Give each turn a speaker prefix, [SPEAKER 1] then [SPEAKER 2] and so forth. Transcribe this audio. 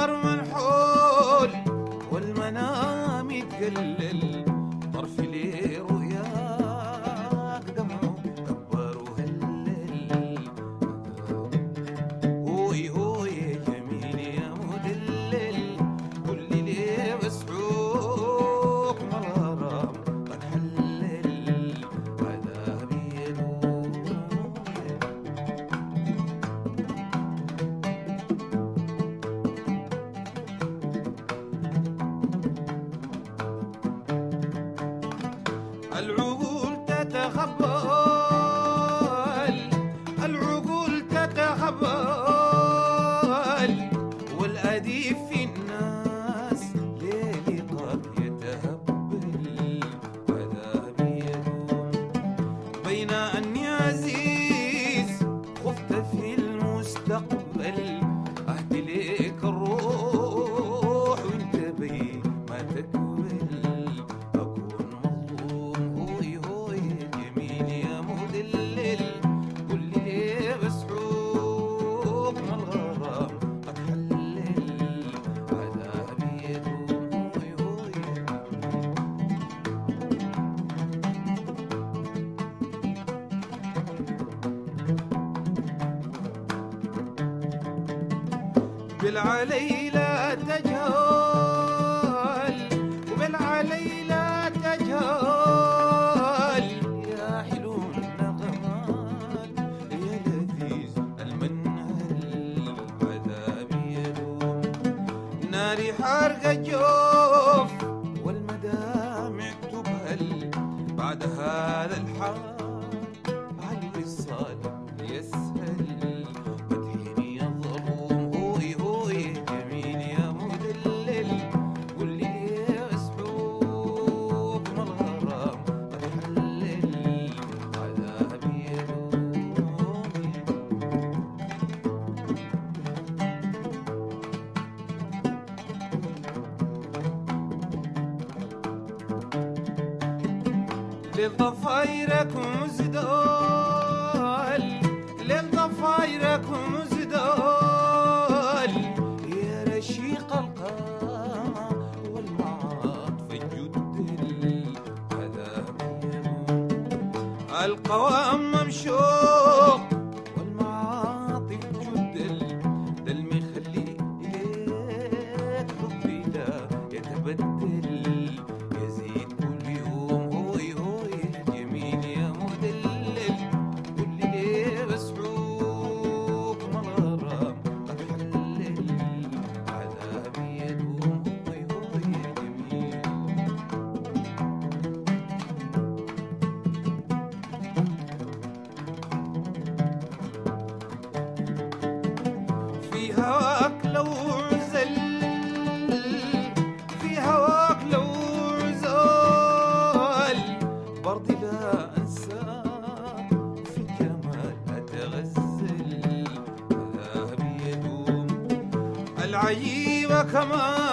[SPEAKER 1] النظر منحول والمنام يتقلل، طرف لي رؤياك دمعه كبر وهلل. هوي هوي يا جميل يا مدلل، قل لي ليه بسعوك مرارام قد حلل عذابي يدوم. العقول تتخبل، العقول تتخبل، والأديب في الناس ليلي قد يتهبل عذابي يدوم. بين أني عزيز خفت في المستقبل، أهدي ليك الروح وانت بي ما تقبل، أكون مظلوم. هوي هوي يا جميل يا مدلل، قل لي ليه بسعوك ما الغرام قد حلل عذابي يدوم. هوي هوي بالعلي لا تجهل، وبالعلي لا تجهل، يا حلو النغمات يا لذيذ المنهل عذابي يدوم. ناري حارقة الجوف والمدامع تبهل، بعد هذا الحال على الوصال يسهل مدحيني الظلوم. هوي هوي يا جميل يا مدلل، قل لي ليه مسحوق ما الغرام قد حلل عذابي يدوم. للضفايركم زدال، للضفايركم زدال، يا رشيق القامة والمعاطف الجدل عذابي يدوم. القوام ممشوق والمعاطف جدل، ده المخلي إليك حبي لا يتبدل يزيد كل يوم. هوي هوي يا جميل يا مدلل، قل لي ليه بسعوك ما الغرام قد حلل عذابي يدوم. هوي هوي يا جميل. في هواك لو عزل، في هواك لو عزل، برضي لا أنساك في الجمال أتغزل عذابي يدوم. العجيبة كمان